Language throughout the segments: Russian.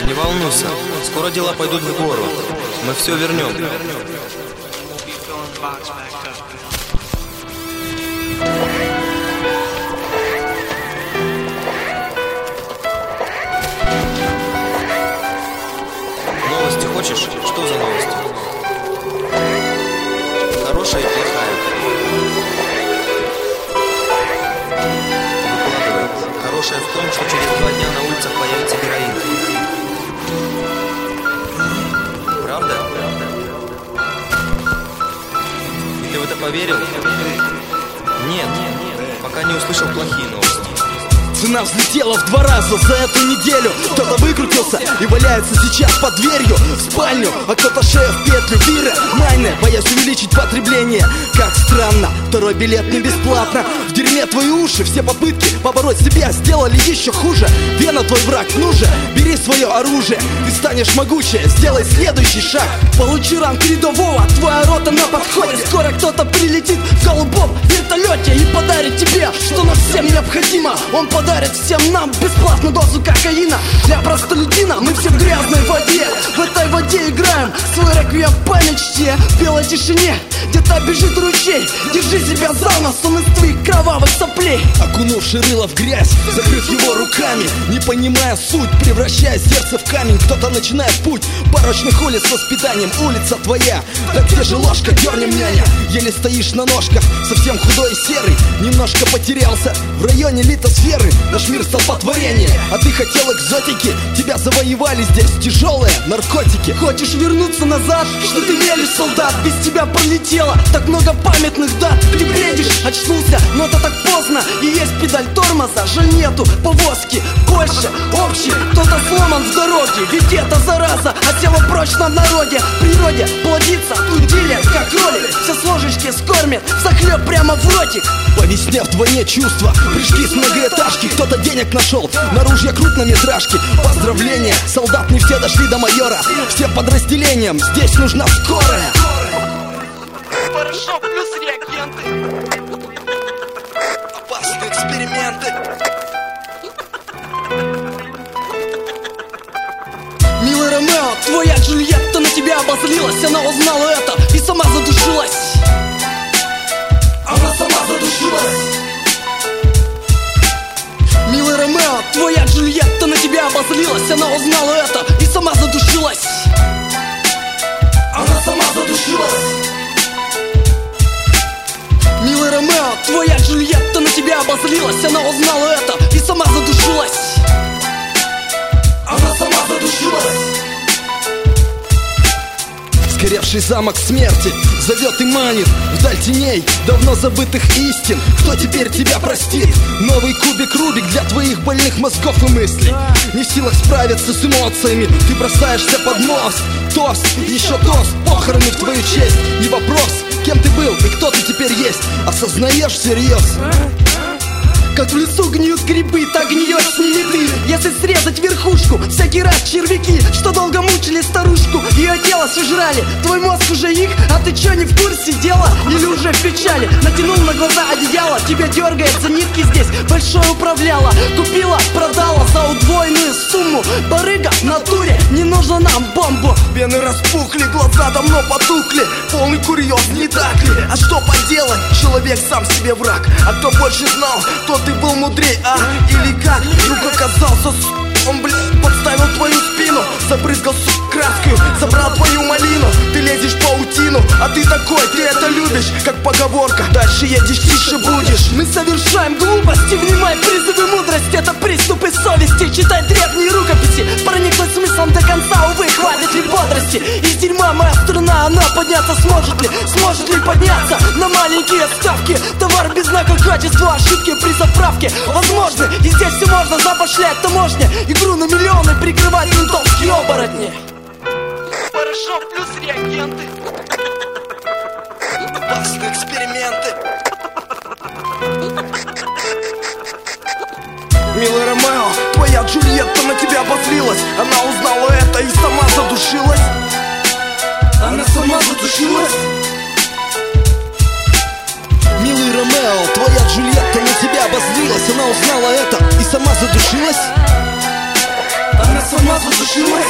Не волнуйся, скоро дела пойдут в гору. Мы все вернем. Новости хочешь? Что за новости? Хорошая и плохая. Выкладывай. Хорошая в том, что через 2 дня на улицах появится героин. Правда? И ты в это поверил? Нет, пока не услышал плохие новости. Цена взлетела в 2 раза за эту неделю. Кто-то выкрутился и валяется сейчас под дверью в спальню, а кто-то шею в петлю. Вира, майны, боясь увеличить потребление. Как странно, 2-й билет не бесплатно. В дерьме твои уши, все попытки побороть себя сделали еще хуже. Вена, твой враг, ну же, бери свое оружие. Ты станешь могучее, сделай следующий шаг. Получи ранг рядового, твоя рота на подходе. Скоро кто-то прилетит в голубом вертолете и подарит тебе, что нам всем необходимо. Он подарит всем нам бесплатно дозу кокаина. Для простолюдина мы все в грязной воде. В этой воде играем свой реквием память чте. В белой тишине где-то бежит ручей. Держи себя за нос, он из твоих кровавых соплей. Окунувший рыло в грязь, закрыв его руками, не понимая суть, превращая сердце в камень. Кто-то начинает путь порочных улиц с воспитанием. Улица твоя, да где же ложка, дернем, няня. Еле стоишь на ножках, совсем худой и серый. Немножко потерялся в районе литосферы. Наш мир стал потворение, а ты хотел экзотики. Тебя завоевали здесь тяжелые наркотики. Хочешь вернуться назад? Что ты мелешь, солдат? Без тебя пролетело так много памятных дат. Ты бредишь, очнулся, но это так поздно. И есть педаль тормоза, жаль нету повозки. Больше общий, кто-то сломан в дороге. Ведь это зараза, а тело прочно в народе. В природе плодится, тут делят как кролик. Все с ложечки скормят, захлеб прямо в ротик. По весне вдвойне чувства, прыжки с многоэтажки. Кто-то денег нашел, на ружья крупнометражки. Поздравления, солдат, не все дошли до майора. Всем подразделениям здесь нужна скорая. Порошок плюс реагенты. Опасные эксперименты. Милый Ромео, твоя Джульетта на тебя обозлилась. Она узнала это и сама задушилась. Она сама задушилась. Милый Ромео, твоя Джульетта на тебя обозлилась. Она узнала это и сама задушилась. Она сама задушилась. Милый Ромео, твоя Джульетта на тебя обозлилась. Она узнала это и сама задушилась. Она сама задушилась. Сгоревший замок смерти зовет и манит вдаль теней давно забытых истин. Кто теперь тебя простит? Новый кубик Рубик для твоих больных мозгов и мыслей. Не в силах справиться с эмоциями, ты бросаешься под мост. Тост, еще тост, похороны в твою честь. Не вопрос, кем ты был и кто ты теперь есть. Осознаешь всерьез? Как в лесу гниют грибы, так гниешь с ними ты. Если срезать верхушку, всякий раз червяки, что долго мучили старушку, ее тело сожрали, твой мозг уже их. А ты чё, не в курсе дела? Или уже в печали? Натянул на глаза одеяло, тебя дергает за нитки здесь большое управляло. Купила, продала за удвоенную сумму. Барыга в натуре, не нужно нам бомбу. Вены распухли, глаза давно потухли. Полный курьез, не так ли? А что поделать? Человек сам себе враг. А кто больше знал, тот ты был мудрей, а? Или как? Друг оказался, он, подставил твою спину. Забрызгал, краскою, забрал твою малину. Ты лезешь в паутину, а ты такой, ты это любишь. Как поговорка, дальше едешь, тише будешь. Мы совершаем глупости, внимай призывы мудрости. Это приступы совести, читай древние рукописи. Проникнуть смыслом до конца, увы, хватит ли бодрости? Из дерьма моя страна, она подняться сможет ли? Сможет ли подняться на маленькие ставки? Товар без знака качества, ошибки при заправке возможны, и здесь все можно, запошлять таможня. Игру на миллионы прикрывать ментовские оборотни. Порошок плюс реагенты. Опасные эксперименты. Милый Ромео, твоя Джульетта на тебя обозлилась. Она узнала это и сама задушилась. Она сама задушилась. Милый Ромео, твоя Джульетта на тебя обозлилась. Она узнала это и сама задушилась. Она сама заживает.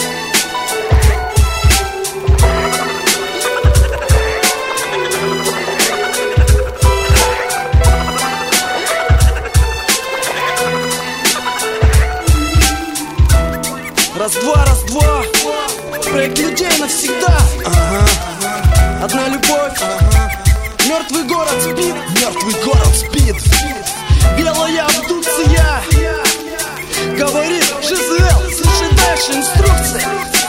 Раз-два, проект людей навсегда. Одна любовь, мертвый город спит, мертвый город спит. Белая абдукция, говорит ЖЗЛ, слушай дальше инструкции.